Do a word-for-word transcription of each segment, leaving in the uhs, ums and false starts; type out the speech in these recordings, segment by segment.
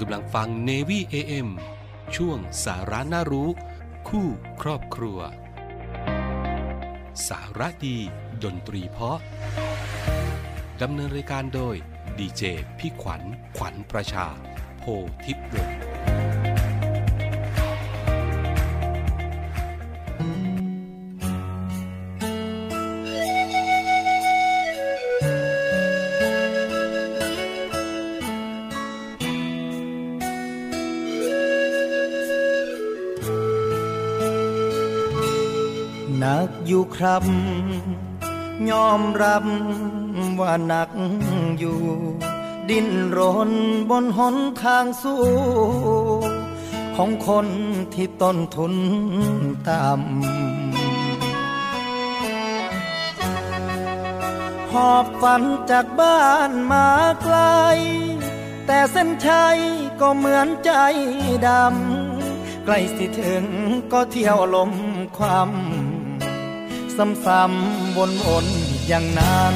ำลังฟัง Navy เอ เอ็ม ช่วงสาระน่ารู้คู่ครอบครัวสาระดีดนตรีเพราะดำเนินรายการโดยดีเจพี่ขวัญขวัญประชาโพธิวงศ์หนักอยู่ครับยอมรับว่าหนักอยู่ดิ้นรนบนหนทางสู้ของคนที่ต้นทุนต่ำหอบฝันจากบ้านมาไกลแต่เส้นชัยก็เหมือนใจดำใกล้สิถึงก็เที่ยวลมความซ้ำๆวนๆอย่างนั้น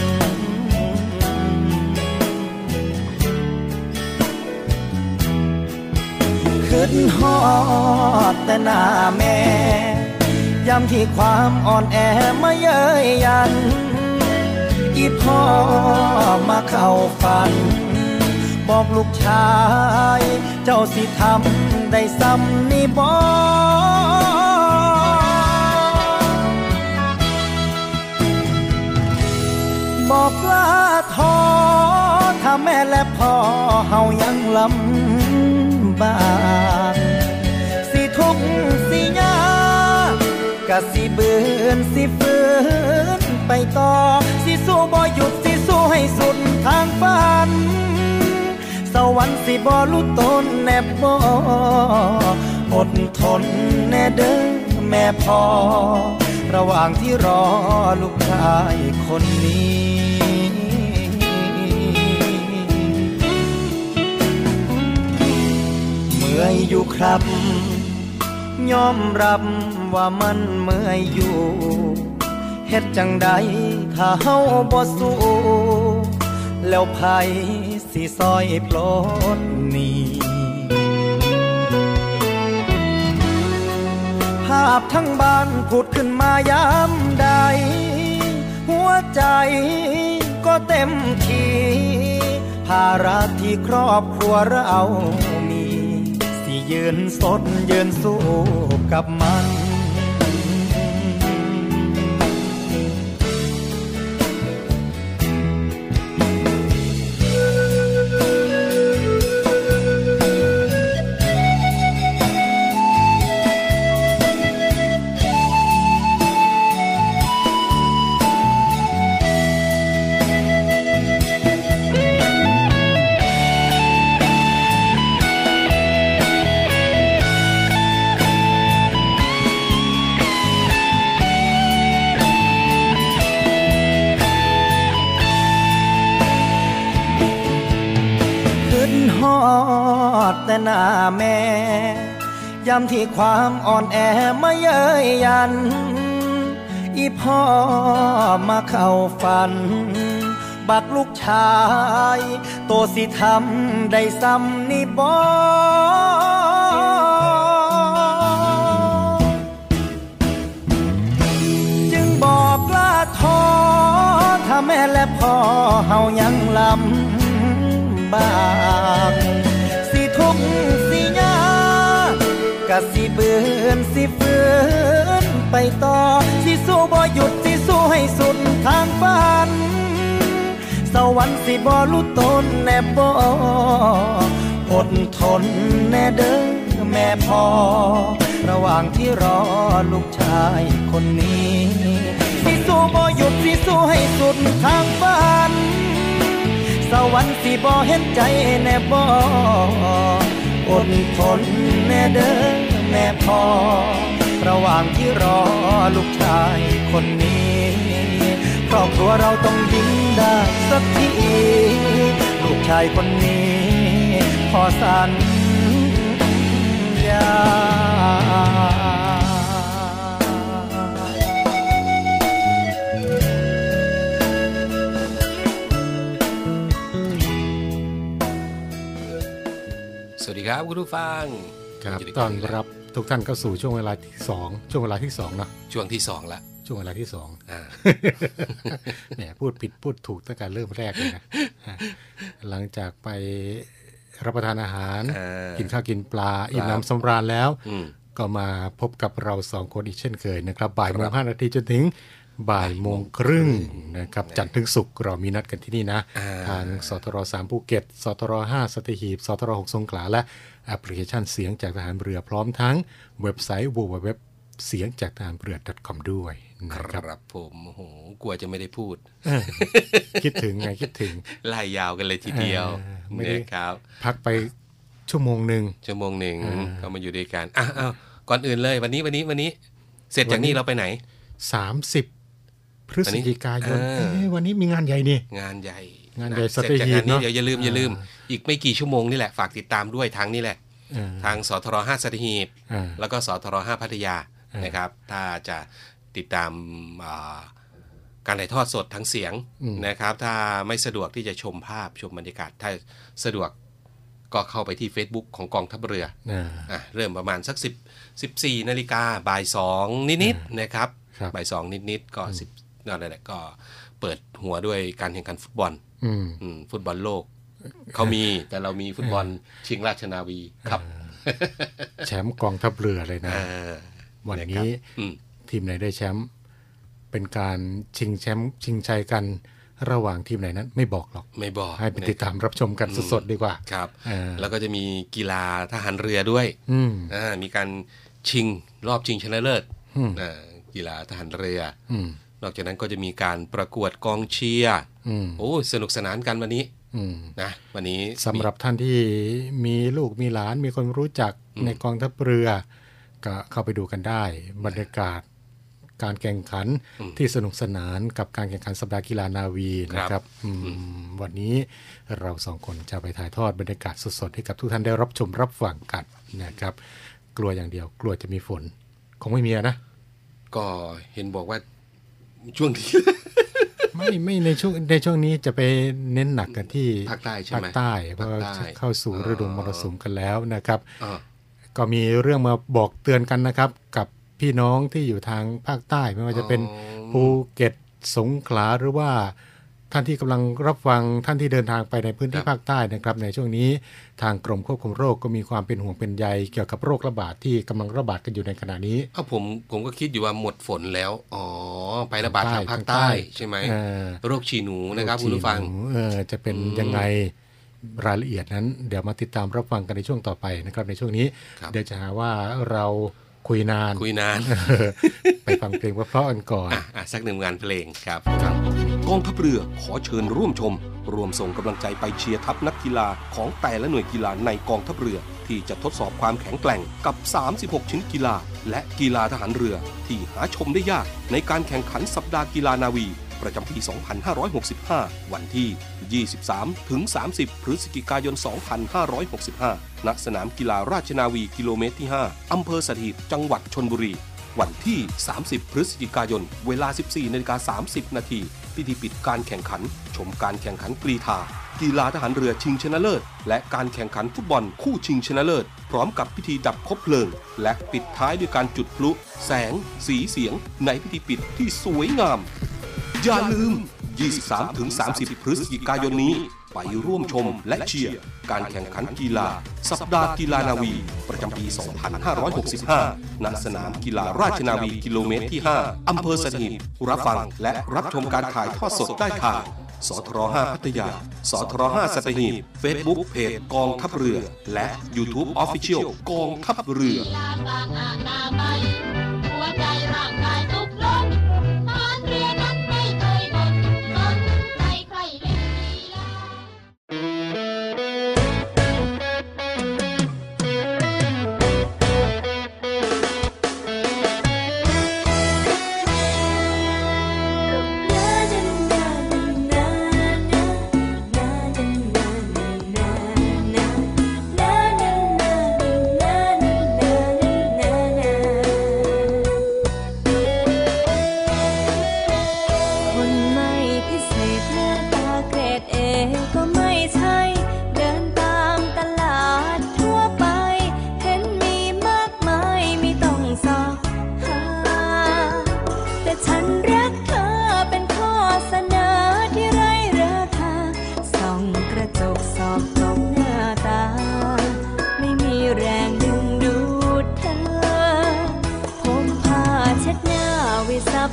ขึ้นฮอดแต่หน้าแม่ย้ำที่ความอ่อนแอมาเย้ยยันอีพ่อมาเข้าฝันบอกลูกชายเจ้าสิทำได้ซ้ำนี่บ่บอกว่าท้อถ้าแม่และพ่อเฮายังลำบากสิทุกข์สิยากกะสิเบือนสิฝืนไปต่อสิสู้บ่หยุดสิสู้ให้สุดทางฝันสวรรค์สิบ่รู้ตนแน่บ่อดทนแน่เด้อแม่พ่อระหว่างที่รอลูกชายคนนี้เมื่อยอยู่ครับยอมรับว่ามันเมื่อยอยู่เฮ็ดจังใดถ้าเฮาบ่สู้แล้วไผสิซอยปลดหนี้ภาพทั้งบ้านผุดขึ้นมายามใดหัวใจก็เต็มที่ภาระที่ครอบครัวเรามีสิยืนสดยืนสู้กับมันแต่หน้าแม่ย้ำที่ความอ่อนแอมาเย้ยยันอีพ่อมาเข้าฝันบักลูกชายโตสิทำได้ซ้ำนี่บ่จึงบอกลาท้อถ้าแม่และพ่อเฮายังลำบากทุกสิยากกะสิเบือนสิฝืนไปต่อสิสู้บ่หยุดสิสู้ให้สุดทางฝันสวรรค์สิบ่รู้ตนแน่บ่อดทนแน่เด้อแม่พ่อระหว่างที่รอลูกชายคนนี้สิสู้บ่หยุดสิสู้ให้สุดทางฝันสวรรค์สิบ่เห็นใจแน่บ่อดทนแน่เด้อแม่พ่อระหว่างที่รอลูกชายคนนี้ครอบครัวเราต้องยิ้มได้สักทีลูกชายคนนี้ขอสัญญาครับคุณผู้ฟังครับต้อนรับทุกท่านเข้าสู่ช่วงเวลาที่สองช่วงเวลาที่สองเนาะช่วงที่สองละช่วงเวลาที่สองแหมพูดผิดพูดถูกตั้งแต่เริ่มแรกเลยนะหลังจากไปรับประทานอาหารกินข้าวกินปลาอิ่มน้ำสำราญแล้วก็มาพบกับเราสองคนอีกเช่นเคยนะครับบ่ายโมงห้านาทีจนถึงบ่ายโมงครึ่งนะครับจันทร์ถึงศุกร์เรามีนัดกันที่นี่นะทางสทรสามภูเก็ตสทรห้าสัตหีบสทรหกสงขลาและแอปพลิเคชันเสียงจากทหารเรือพร้อมทั้งเว็บไซต์ ดับเบิลยู ดับเบิลยู ดับเบิลยู ดอท เสียงจากทหารเรือ ดอท คอม ด้วยนะครับผมโอ้โหกลัวจะไม่ได้พูดคิดถึงไงคิดถึงไล่ยาวกันเลยทีเดียวนะครับพักไปชั่วโมงนึงชั่วโมงนึงก็มาอยู่ด้วยกันอ่ะอ้าวก่อนอื่นเลยวันนี้วันนี้วันนี้เสร็จจากนี้เราไปไหนสามสิบพฤศจิกายนวันนี้มีงานใหญ่นี่งานใหญ่งานใหญ่สัตหีบเนาะเดี๋ยวอย่าลืมอย่าลืมอีกไม่กี่ชั่วโมงนี่แหละฝากติดตามด้วยทางนี่แหละทางสทรห้าสัตหีบแล้วก็สทรห้าพัทยานะครับถ้าจะติดตามการถ่ายทอดสดทั้งเสียงนะครับถ้าไม่สะดวกที่จะชมภาพชมบรรยากาศถ้าสะดวกก็เข้าไปที่ Facebook ของกองทัพเรืออ่ะเริ่มประมาณสักสิบ สิบสี่นาฬิกาบ่ายสองนิดๆนะครับบ่ายสองนิดๆก็สิบนั่นแหละก็เปิดหัวด้วยการแข่งขันฟุตบอลฟุตบอลโลกเขามีแต่เรามีฟุตบอลชิงราชนาวีครับแชมป์กองทัพเรือเลยนะวันนี้ทีมไหนได้แชมป์เป็นการชิงแชมป์ชิงชัยกันระหว่างทีมไหนนั้นไม่บอกหรอกไม่บอกให้ไปติดตามรับชมกันสดๆดีกว่าครับแล้วก็จะมีกีฬาทหารเรือด้วยมีการชิงรอบชิงชนะเลิศกีฬาทหารเรือนอกจากนั้นก็จะมีการประกวดกองเชียร์โอ้สนุกสนานกันวันนี้นะวันนี้สำหรับท่านที่มีลูกมีหลานมีคนรู้จักในกองทัพเรือก็เข้าไปดูกันได้บรรยากาศการแข่งขันที่สนุกสนานกับการแข่งขันสัปดาห์กีฬานาวีนะครับวันนี้เราสองคนจะไปถ่ายทอดบรรยากาศสดๆให้กับทุกท่านได้รับชมรับฟังกันนะครับกลัวอย่างเดียวกลัวจะมีฝนคงไม่มีนะก็เห็นบอกว่าช่วงที่ไม่ไม่ในช่วงในช่วงนี้จะไปเน้นหนักกันที่ภาคใต้ใช่ไหมภาคใต้เพราะเข้าสู่ฤดูมรสุมกันแล้วนะครับก็มีเรื่องมาบอกเตือนกันนะครับกับพี่น้องที่อยู่ทางภาคใต้ไม่ว่าจะเป็นภูเก็ตสงขลาหรือว่าท่านที่กำลังรับฟังท่านที่เดินทางไปในพื้นที่ภาคใต้นะครับในช่วงนี้ทางกรมควบคุมโรคก็มีความเป็นห่วงเป็นใยเกี่ยวกับโรคระบาดที่กำลังระบาดกันอยู่ในขณะนี้อ้าวผมผมก็คิดอยู่ว่าหมดฝนแล้วอ๋อไประบาดทางภาคใต้ใช่ไหมโรคฉี่หนูนะครับคุณผู้ฟังเออจะเป็นยังไงรายละเอียดนั้นเดี๋ยวมาติดตามรับฟังกันในช่วงต่อไปนะครับในช่วงนี้เดี๋ยวจะหาว่าเราคุยนานคุยนานไปฟังเพลงเพราะๆกันก่อนอ่ะสักหนึ่งงานเพลงครับกองทัพเรือขอเชิญร่วมชมร่วมส่งกำลังใจไปเชียร์ทัพนักกีฬาของแต่ละหน่วยกีฬาในกองทัพเรือที่จะทดสอบความแข็งแกร่งกับสามสิบหกชิ้นกีฬาและกีฬาทหารเรือที่หาชมได้ยากในการแข่งขันสัปดาห์กีฬานาวีประจำปี สองพันห้าร้อยหกสิบห้า วันที่ ยี่สิบสามถึงสามสิบ พฤศจิกายน สองพันห้าร้อยหกสิบห้า ณ สนามกีฬาราชนาวีกิโลเมตรที่ ห้า อำเภอสัตหีบ จังหวัดชลบุรี วันที่ สามสิบ พฤศจิกายน เวลา สิบสี่นาฬิกาสามสิบ นาที พิธีปิดการแข่งขัน ชมการแข่งขันกรีฑากีฬาทหารเรือชิงชนะเลิศและการแข่งขันฟุตบอลคู่ชิงชนะเลิศพร้อมกับพิธีดับคบเพลิงและปิดท้ายด้วยการจุดพลุแสงสีเสียงในพิธีปิดที่สวยงามอย่าลืม ยี่สิบสามถึงสามสิบ พฤศจิกายนนี้ไปร่วมชมและเชียร์การแข่งขันกีฬาสัปดาห์กีฬานาวีประจำปี สองพันห้าร้อยหกสิบห้า ณ สนามกีฬาราชนาวีกิโลเมตรที่ ห้า อำเภอสัตหีบรับฟังและรับชมการถ่ายทอดสดได้ทางสทรห้าพัทยาสทรห้าสัตหีบ Facebook เพจกองทัพเรือและ YouTube Official กองทัพเรือหัวใจร่างกายทุกลมทหารเรือนั้นไม่เคยบ่นสนใครใครเล่นกีฬา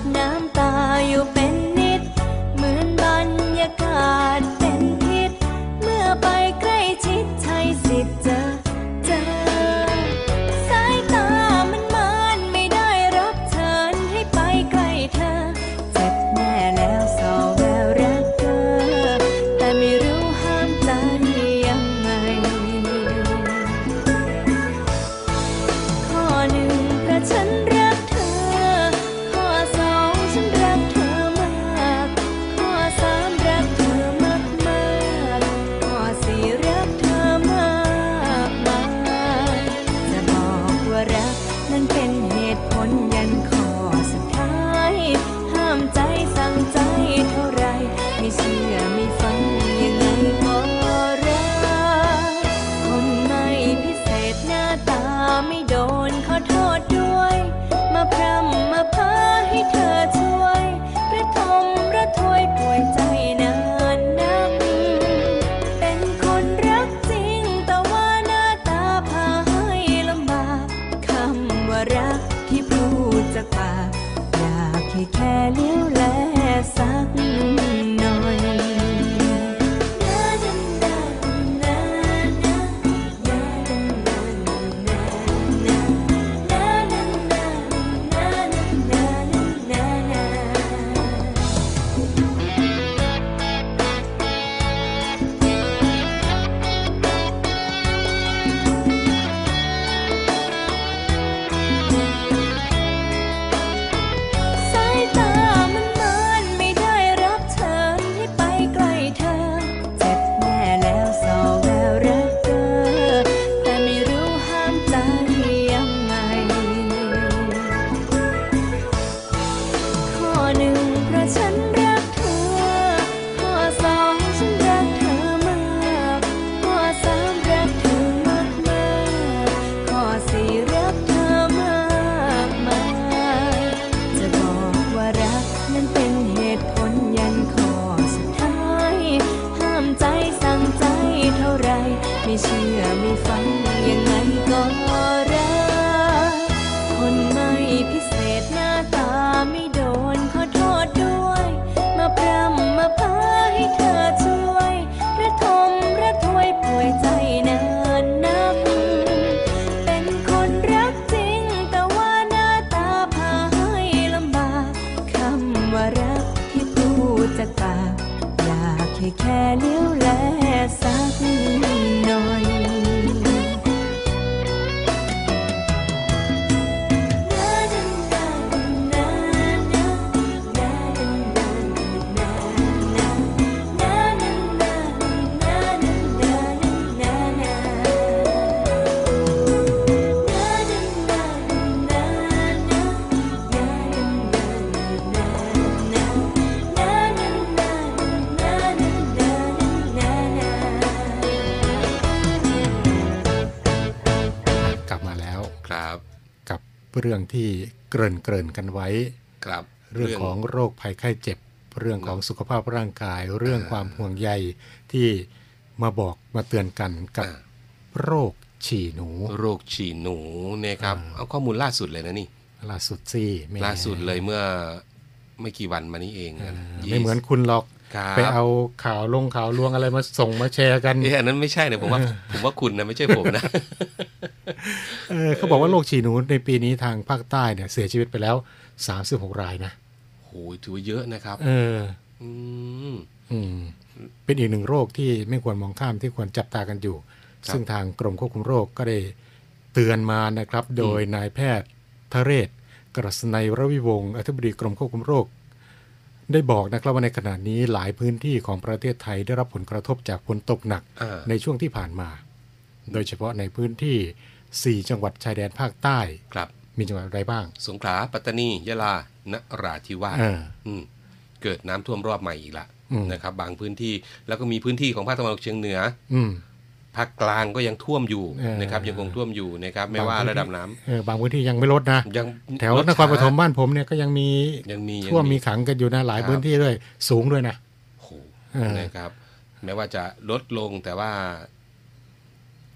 น้ำตาอยู่เป็นนิดเหมือนบรรยากาศเป็นพิษเมื่อไปใกล้ชิดใช้สิทธิ์เจอเจอสายตามันมันไม่ได้รับเชิญให้ไปใกล้เธอเจ็บแน่แล้วสอแววรักเธอแต่ไม่รู้ห้ามใจยังไงข้อหนึ่งเพราะฉันรักเธอข้อสองฉันรักเธอมากข้อสามรักเธอมากมากข้อสี่รักเธอมากมากจะบอกว่ารักนั้นเป็นเหตุผลยันข้อสุดท้ายห้ามใจสั่งใจเท่าไรไม่เชื่อไม่ฟังยังไงก็รักคนไม่พิเศษหน้าตาไม่โดนขอโทษด้วยมาพร่ำมาพาให้เธอช่วยระทมระทวยป่วยใจนานนักเป็นคนรักจริงแต่ว่าหน้าตาพาให้ลำบากคำว่ารักที่พูดจากปากอยากให้แค่เลี้ยวแลสักหน่อยสายตามันมันไม่ได้รับเชิญให้ไปใกล้เธอเจ็บแน่แล้วสอแววรักเธอแต่ไม่รู้ห้ามใจยังไงข้อหนึ่งเพราะฉันรักเธอข้อสองฉันรักเธอมากข้อสามรักเธอมากมากข้อสี่รักเธอมากมากจะบอกว่ารักนั้นเป็นเหตุผลยันข้อสุดท้ายห้ามใจสั่งใจเท่าไรไม่เชื่อไม่ฟังยังไงก็รักคนไม่พิเศษหน้าตาไม่โดนขอโทษด้วยมาพร่ำมาพาให้เธอช่วยระทมระทวยป่วยใจนานนักเป็นคนรักจริงแต่ว่าหน้าตาพาให้ลำบากคำว่ารักที่พูดจากปากอยากให้แค่เลี้ยวแลสักหน่อยเรื่องที่เกริ่นเกริ่นกันไว้ครับเรื่องของโรคภัยไข้เจ็บเรื่องของสุขภาพร่างกายเรื่องความห่วงใยที่มาบอกมาเตือนกันกับโรคฉี่หนูโรคฉี่หนูเนี่ยครับเอาข้อมูลล่าสุดเลยนะนี่ล่าสุดสิล่าสุดเลยเมื่อไม่กี่วันมานี้เองไม่เหมือนคุณหรอกไปเอาข่าวลงข่าวลวงอะไรมาส่งมาแชร์กันเอออันนั้นไม่ใช่นะผมว่าผมว่าคุณนะไม่ใช่ผมนะเออเขาบอกว่าโรคฉี่หนูในปีนี้ทางภาคใต้เนี่ยเสียชีวิตไปแล้วสามสิบหกรายนะโหถือว่าเยอะนะครับเอออืมอืมเป็นอีกหนึ่งโรคที่ไม่ควรมองข้ามที่ควรจับตากันอยู่ซึ่งทางกรมควบคุมโรคก็ได้เตือนมานะครับโดยนายแพทย์ทเรศกฤษณัยระวิวงศ์อธิบดีกรมควบคุมโรคได้บอกนะครับว่าในขณะนี้หลายพื้นที่ของประเทศไทยได้รับผลกระทบจากฝนตกหนักในช่วงที่ผ่านมาโดยเฉพาะในพื้นที่สี่จังหวัดชายแดนภาคใต้ครับมีจังหวัดอะไรบ้างสงขลาปัตตานียะลานราธิวาสเกิดน้ำท่วมรอบใหม่อีกละนะครับบางพื้นที่แล้วก็มีพื้นที่ของภาคตะวันออกเฉียงเหนือภาคกลางก็ยังท่วมอยู่นะครับยังคงท่วมอยู่นะครับไม่ว่าระดับน้ำบางพื้นที่ยังไม่ลดนะแถวนครปฐมบ้านผมเนี่ยก็ยังมีท่วมมีขังกันอยู่นะหลายพื้นที่ด้วยสูงด้วยนะโอ้นะครับแม้ว่าจะลดลงแต่ว่า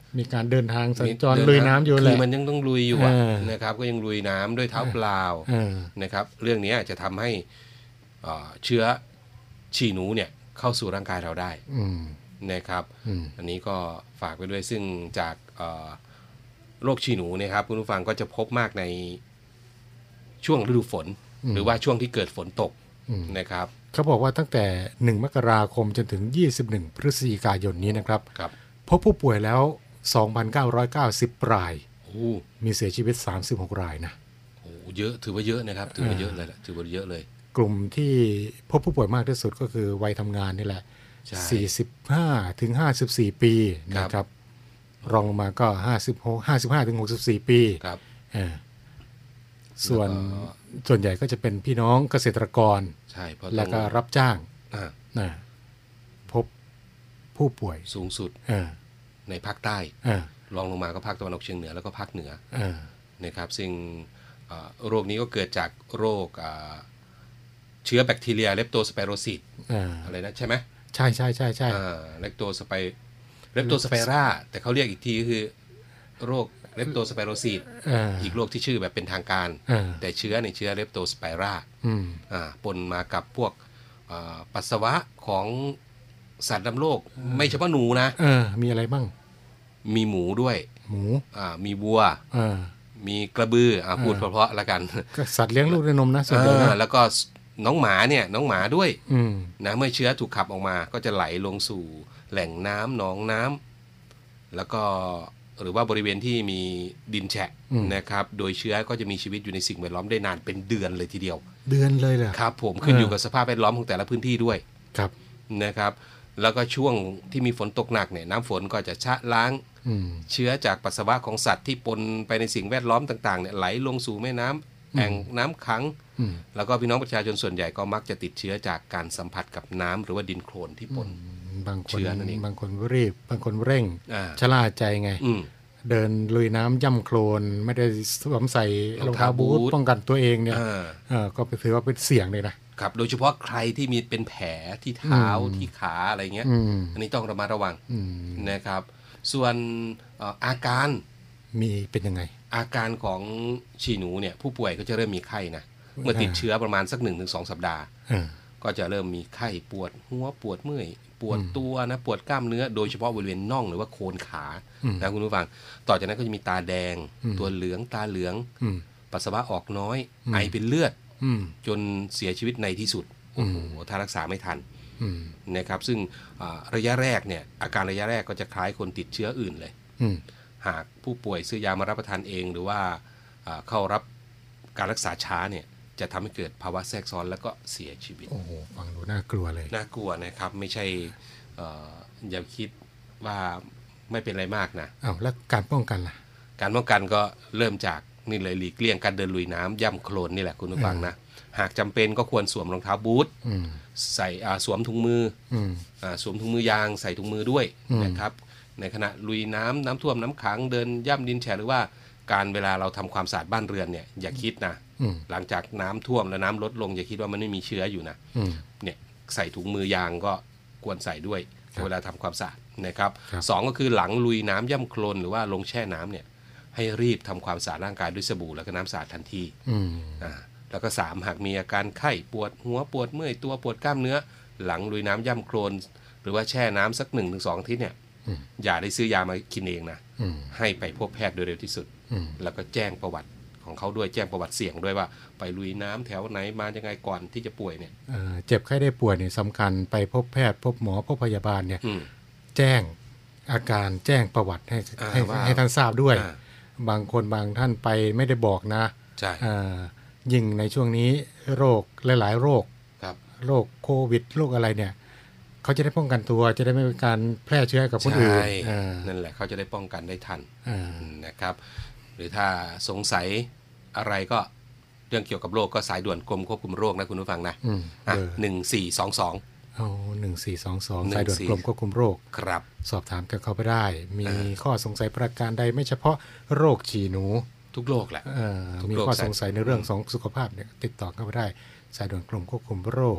มีการเดินทางสัญจรเดินทางลุยน้ำอยู่แหคืละอมันยังต้องลุยอยู่อะเออนะครับก็ยังลุยน้ำด้วยเท้าเปล่าเออนะครับเรื่องนี้จะทำให้เอ่อเชื้อฉี่หนูเนี่ยเข้าสู่ร่างกายเราได้อืมนะครับอืมอันนี้ก็ฝากไปด้วยซึ่งจากเอ่อโรคฉี่หนูเนะครับคุณผู้ฟังก็จะพบมากในช่วงฤดูฝน หรือว่าช่วงที่เกิดฝนตกนะครับเขาบอกว่าตั้งแต่หนึ่งมกราคมจนถึงยี่สิบเอ็ดพฤศจิกายนนี้นะครับครับพบผู้ป่วยแล้ว สองพันเก้าร้อยเก้าสิบ รายโอ้มีเสียชีวิตสามสิบหกรายนะโหเยอะถือว่าเยอะนะครับถือว่าเยอะเลยแหละถือว่าเยอะเลยกลุ่มที่พบผู้ป่วยมากที่สุดก็คือวัยทำงานนี่แหละใช่สี่สิบห้าถึงห้าสิบสี่ปีนะครับ รองลงมาก็ห้าสิบหก ห้าสิบห้าถึงหกสิบสี่ปีครับเออส่วนแล้วก็ส่วนใหญ่ก็จะเป็นพี่น้องเกษตรกรใช่เพราะแล้วต้ก็องรับจ้างอ่านะพบผู้ป่วยสูงสุดเออในภาคใต้เออรองลงมาก็ภาคตะวันออกเฉียงเหนือแล้วก็ภาคเหนือเออนะครับซึ่งเอ่อโรคนี้ก็เกิดจากโรคอ่าเชื้อแบคทีเรียเลปโตสไปโรซิสเอออะไรนะใช่ไหมใช่ใช่ใช่ใช่เลปโตสไปเลปโตสไปราแต่เขาเรียกอีกทีก็คือโรคเลปโตสไปโรซิสเอออีกโรคที่ชื่อแบบเป็นทางการเออแต่เชื้อในเชื้อเลปโตสไปราอืมอ่าปนมากับพวกอ่าปัสสาวะของสัตว์นำโลกไม่เฉพาะหนูนะเออ มีอะไรบ้างมีหมูด้วยหมูอ่ามีวัวเออมีกระบืออ่าพูดเออเพราะๆละกันก็สัตว์เลี้ยงลูกด้วยนมนะส่วนใหญ่อ่านะแล้วก็น้องหมาเนี่ยน้องหมาด้วยอืมนะเมื่อเชื้อถูกขับออกมาก็จะไหลลงสู่แหล่งน้ำหนองน้ำแล้วก็หรือว่าบริเวณที่มีดินแฉะอืมนะครับโดยเชื้อก็จะมีชีวิตอยู่ในสิ่งแวดล้อมได้นานเป็นเดือนเลยทีเดียวเดือนเลยเหรอครับผมขึ้นเออออยู่กับสภาพแวดล้อมของแต่ละพื้นที่ด้วยครับนะครับแล้วก็ช่วงที่มีฝนตกหนักเนี่ยน้ำฝนก็จะชะล้างอืมเชื้อจากปัสสาวะของสัตว์ที่ปนไปในสิ่งแวดล้อมต่างๆเนี่ยไหลลงสู่แม่น้ำแอ่งน้ำขังอืมแล้วก็พี่น้องประชาชนส่วนใหญ่ก็มักจะติดเชื้อจากการสัมผัสกับน้ำหรือว่าดินโคลนที่ปนบางคนเชื้อนั่นเองบางคนรีบบางคนเร่งอ่าชะล่าใจไงอืมเดินลุยน้ำย่ำโคลน ไม่ได้สวมใส่รรออง งเท้าเท้าบูทบูทป้องกันตัวเองเนี่ยอ่าเออก็ถือว่าเป็นเสี่ยงเลยนะครับโดยเฉพาะใครที่มีเป็นแผลที่เท้าอืมที่ขาอะไรเงี้ยอืมอันนี้ต้องระมัดระวังอืมนะครับ ส่วนเอ่ออาการมีเป็นยังไงอาการของฉี่หนูเนี่ยผู้ป่วยก็จะเริ่มมีไข้นะเมื่อติดเชื้อประมาณสักหนึ่งถึงสองสัปดาห์เออก็จะเริ่มมีไข้ปวดหัวปวดเมื่อยปวดตัวนะปวดกล้ามเนื้อ โดยเฉพาะบริเวณน่องหรือว่าโคนขาอืมนะคุณผู้ฟังต่อจากนั้นก็จะมีตาแดงอืมตัวเหลืองตาเหลืองอืมปัสสาวะออกน้อยอืมไอเป็นเลือดอืมจนเสียชีวิตในที่สุดโอ้โหถ้ารักษาไม่ทันอืมนะครับซึ่งอ่าระยะแรกเนี่ยอาการระยะแรกก็จะคล้ายคนติดเชื้ออื่นเลยอืมหากผู้ป่วยซื้อยามารับประทานเองหรือว่าอ่าเข้ารับการรักษาช้าเนี่ยจะทำให้เกิดภาวะแทรกซ้อนแล้วก็เสียชีวิตโอ้โหฟังดูน่ากลัวเลยน่ากลัวนะครับไม่ใช่เอ่ออย่าคิดว่าไม่เป็นไรมากนะอ้าวแล้วการป้องกันล่ะการป้องกันก็เริ่มจากนี่เลยหลีกเลี่ยงการเดินลุยน้ำย่ำโคลนนี่แหละคุณผู้ฟังนะหากจำเป็นก็ควรสวมรองเท้าบูทอืมใส่อ่าสวมถุงมืออืมอ่าสวมถุงมือยางใส่ถุงมือด้วยอืมนะครับในขณะลุยน้ำน้ำท่วมน้ำขังเดินย่ำดินแฉะหรือว่าการเวลาเราทำความสะอาดบ้านเรือนเนี่ยอย่าคิดนะอืมหลังจากน้ำท่วมแล้วน้ำลดลงอย่าคิดว่ามันไม่มีเชื้ออยู่นะอืมเนี่ยใส่ถุงมือยางก็ควรใส่ด้วยครับเวลาทำความสะอาดนะครับครับสองก็คือหลังลุยน้ำย่ำโคลนหรือว่าลงแช่น้ำเนี่ยให้รีบทำความสะอาดร่างกายด้วยสบู่แล้วก็น้ำสะอาดทันทีอืมอ่าแล้วก็สามหากมีอาการไข้ปวดหัวปวดเมื่อยตัวปวดกล้ามเนื้อ หลังลุยน้ำย่ำโคลนหรือว่าแช่น้ำสักหนึ่งถึงสองอาทิตย์เนี่ยอืมอย่าได้ซื้อยามากินเองนะอืมให้ไปพบแพทย์โดยเร็วที่สุดอืมแล้วก็แจ้งประวัติของเขาด้วยแจ้งประวัติเสี่ยงด้วยว่าไปลุยน้ำแถวไหนมายังไงก่อนที่จะป่วยเนี่ยเอ่อเจ็บไข้ได้ป่วยเนี่ยสำคัญไปพบแพทย์พบหมอพบพยาบาลเนี่ยอืมแจ้งอาการแจ้งประวัติให้อ่าให้ว่าให้ท่านทราบด้วยอ่าบางคนบางท่านไปไม่ได้บอกนะใช่อ่ายิ่งในช่วงนี้โรคหลาย ๆ โรคครับโรคโควิดโรคอะไรเนี่ยเขาจะได้ป้องกันตัวจะได้ไม่เป็นการแพร่เชื้อให้กับคนอื่นใช่อ่านั่นแหละเขาจะได้ป้องกันได้ทันอ่านะครับ หรือถ้าสงสัยอะไรก็เรื่องเกี่ยวกับโรคก็สายด่วนกรมควบคุมโรคนะคุณผู้ฟังนะอืมอ่ะเบอร์หนึ่งสี่สองสองเอาหนึ่งสี่สองสองหนึ่งสายด่วนสี่กรมควบคุมโรคครับสอบถามกันเข้าไปได้ มีอ่าข้อสงสัยประการใดไม่เฉพาะโรคฉี่หนูทุกโรคแหละเอ่อทุกมีโรคข้อสายสงสัยในเรื่องของสุขภาพเนี่ยติดต่อเข้าไปได้ สายด่วนกรมควบคุมโรค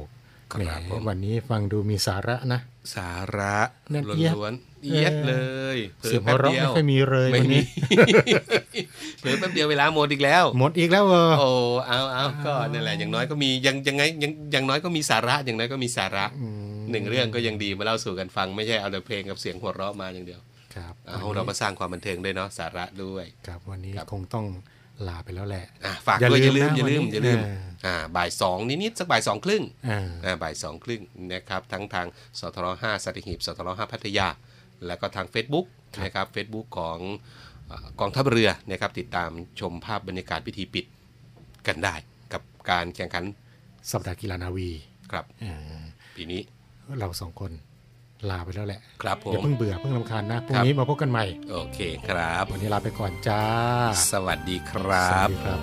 ครับวันนี้ฟังดูมีสาระนะสาระล้วนๆเอียดเลยเสียงหัวเราะไม่ค่อยมีเลยวันนี้เผลอแป๊บเดียวเวลาหมดอีกแล้วหมดอีกแล้วเออโอ้เอาเอาก็นั่นแหละอย่างน้อยก็มียังยังไงยังอย่างน้อยก็มีสาระอย่างน้อยก็มีสาระหนึ่งเรื่องก็ยังดีมาเล่าสู่กันฟังไม่ใช่เอาแต่เพลงกับเสียงหัวเราะมาอย่างเดียวครับเอาเราก็สร้างความบันเทิงด้วยเนาะสาระด้วยครับวันนี้คงต้องลาไปแล้วแหละฝากด้วยอย่าลืมอย่าลืมอย่าลืมอ่าบ่ายสองนิดๆสักบ่ายสองครึ่งอ่าบ่ายสองครึ่งนะครับทั้งทางสทรห้าสัตหีบสทรห้าพัทยาแล้วก็ทาง Facebook นะครับ Facebook ของกองทัพเรือนะครับติดตามชมภาพบรรยากาศพิธีปิดกันได้กับการแข่งขันสัปดาห์กีฬานาวีครับปีนี้เราสองคนลาไปแล้วแหละครับผมอย่าเพิ่งเบื่อเพิ่งรำคาญนะพรุ่งนี้มาพบกันใหม่โอเคครับวันนี้ลาไปก่อนจ้าสวัสดีครับสวัสดีครับ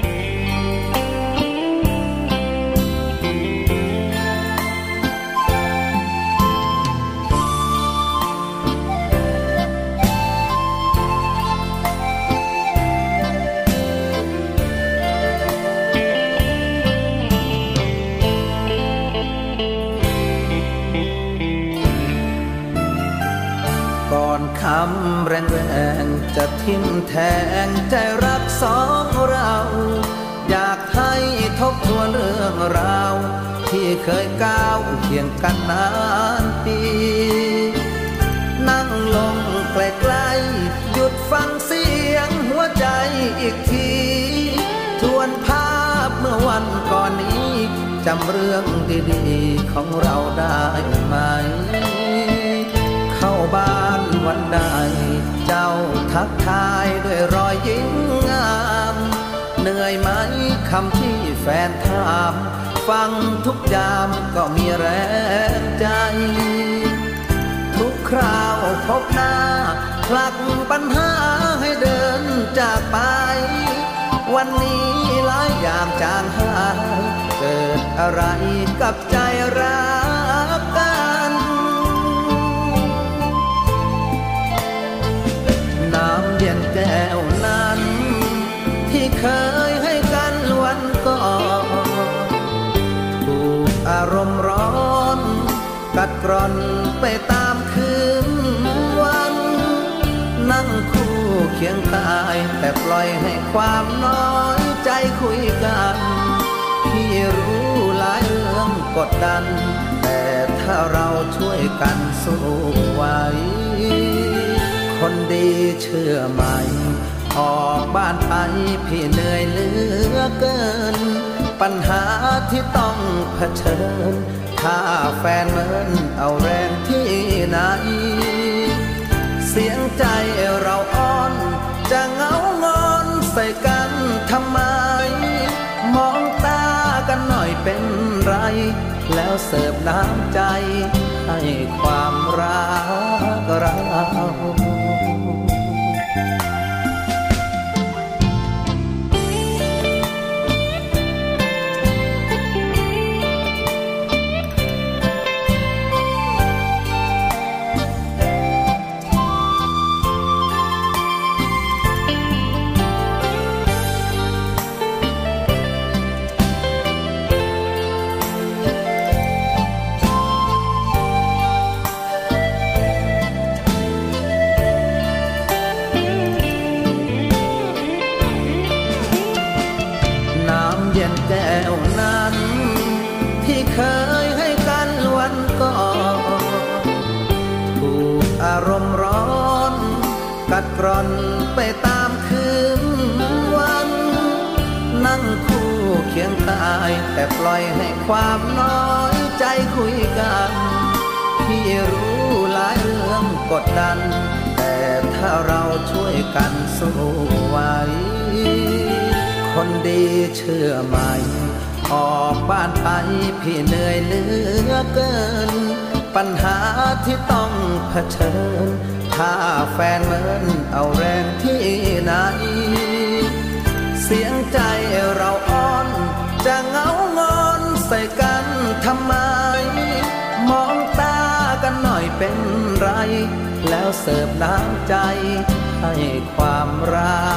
คำแรงๆจะทิ่มแทงใจรักสองเราอยากให้ทบทวนเรื่องราวที่เคยก้าวเคียงกันนานปีนั่งลงใกล้ๆหยุดฟังเสียงหัวใจอีกทีทวนภาพเมื่อวันก่อนนี้จำเรื่องดีๆของเราได้ไหมเข้าบ้านวันใดเจ้าทักทายด้วยรอยยิ้มงามเหนื่อยไหมคำที่แฟนถามฟังทุกยามก็มีแรงใจทุกคราวพบหน้าผลักปัญหาให้เดินจากไปวันนี้หลายอย่างจางหายเกิดอะไรกับใจรักกันน้ำเย็นแก้วนั้นที่เคยให้กันวันก่อนถูกอารมณ์ร้อนกัดกร่อนไปตามคืนวันนั่งคู่เคียงกายแต่ปล่อยให้ความน้อยใจคุยกันที่รู้หลายเรื่องกดดันแต่ถ้าเราช่วยกันสู้ไว้คนดีเชื่อไหมออกบ้านไปพี่เหนื่อยเหลือเกินปัญหาที่ต้องเผชิญถ้าแฟนเหมือนเอาแรงที่ไหนเสียงใจเราอ่อนจะเหงางอนใส่กันทำไมมองตากันหน่อยเป็นไรแล้วเสิร์ฟน้ำใจให้ความรักเราแก้วนั้นที่เคยให้กันวันก่อนถูกอารมณ์ร้อนกัดกร่อนไปตามคืนวันนั่งคู่เคียงกายแต่ปล่อยให้ความน้อยใจคุยกันที่รู้หลายเรื่องกดดันแต่ถ้าเราช่วยกันสู้ไว้คนดีเชื่อไหมออกบ้านไปพี่เหนื่อยเหลือเกินปัญหาที่ต้องเผชิญถ้าแฟนเหมือนเอาแรงที่ไหนเสียงใจเราอ่อนจะเหงางอนใส่กันทำไมมองตากันหน่อยเป็นไรแล้วเสิร์ฟน้ำใจให้ความรัก